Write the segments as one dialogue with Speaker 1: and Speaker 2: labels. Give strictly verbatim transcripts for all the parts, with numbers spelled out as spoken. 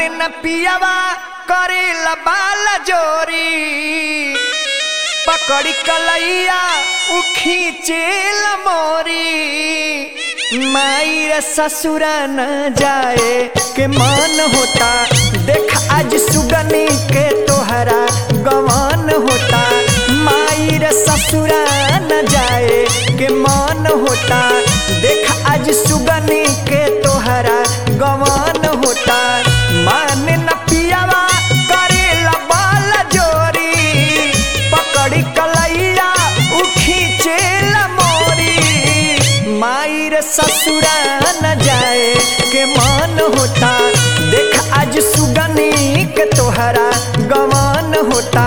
Speaker 1: माने न पियावा करे बाल जोरी पकड़ी कलैया उ खींचेल मोरी माई रे ससुरा न जाए के मन होता देख आज सुगनी के तोहरा गवन होता माई रे ससुरा न जाए के मन होता देख आज सुगनी के तोहरा गवन होता माने न पियावा करेला बाल जोरी पकड़ी कलैया उ खींचेला मोरी माई रे ससुरा न जाए के मन होता देख आज सुगनी के तोहरा गवन होता।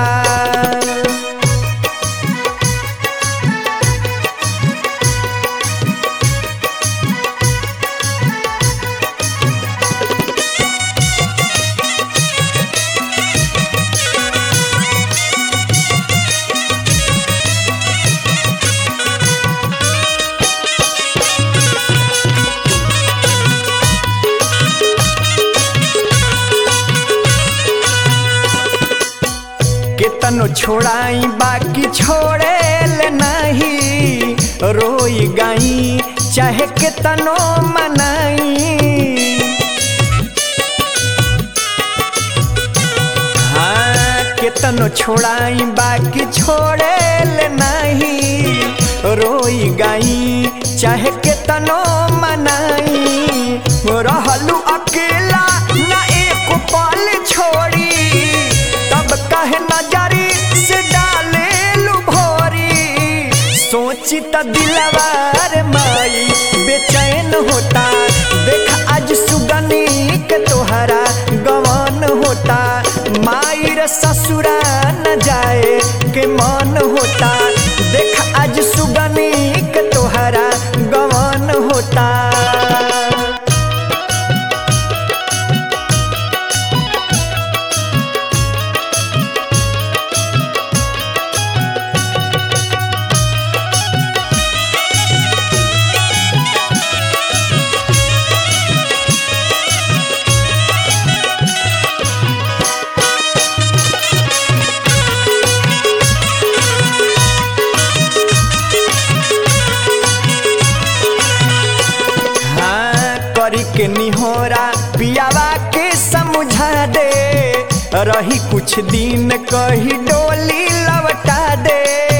Speaker 1: केतनो छोड़ाई बाकी छोड़े ले नहीं रोई गाई चाहे केतनो मनाई हाँ केतनो छोड़ाई बाकी छोड़े ले नहीं रोई गाई चाहे केतनो मनाई रहलू अकेला ना एक पल छोड़ी तब कहे नजरी से डाले लू भोरी सोची त दिलवार माई बेचैन होता देख आज सुगनी के तोहरा गवन होता माई रे ससुरा न जाए के मन होता देख आज सुगनी के तोहरा गवन होता। के निहोरा पियावा के समझा दे रही कुछ दिन कही डोली लौटा दे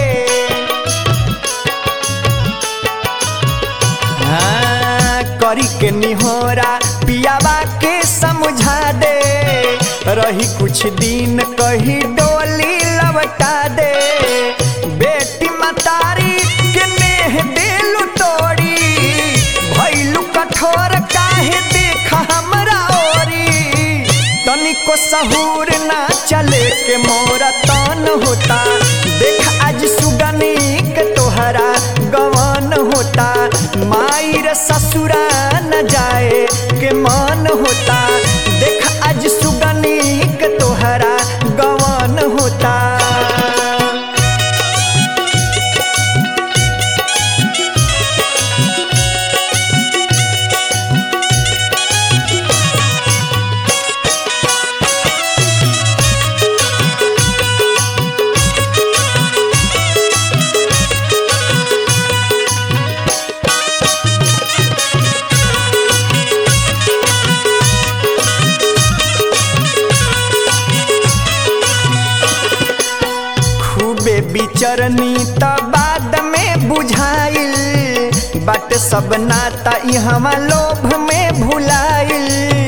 Speaker 1: हाँ करी के निहोरा पियावा के समझा दे रही कुछ दिन कही डोली लौटा दे बेटी मतारी के नेह देलू तोड़ी भइलू कठोर काहे देख हमरा ओरी तनिको सहूर ना चले के मोरा तन होता देख आज सुगनी के तोहरा गवन होता माई रे ससुरा न जाए के मन होता देख आज सुगनी के तोहरा गवन होता। बिचरनी त बाद में बुझाइल बाट सब नाता इहवा लोभ में भुलाइल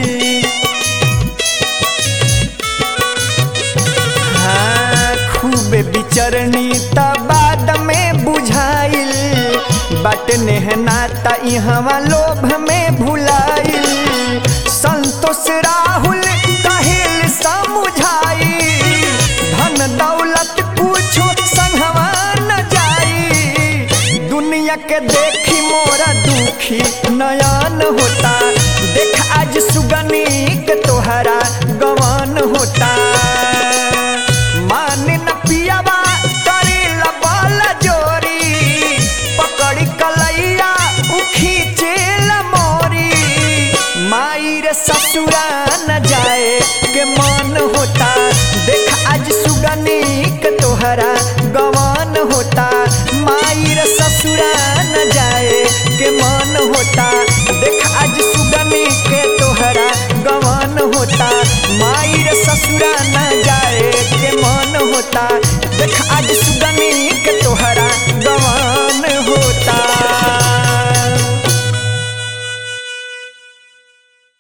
Speaker 1: हाँ खूब बिचरनी त बाद में बुझाइल बाट नेह नाता इहवा लोभ में भुलाइल संतोष राहुल कहिल समझाई धन दौलत कुछो संगवा न जाई दुनिया के देखी मोरा दुखी नयन होता देख आज सुगनी के तोहरा गवन होता मान न पियावा करेला बाल जोरी पकड़ी कलैया उ खींचेला मोरी माई रे ससुरा न जाए माई रे ससुरा न जाए के मन होता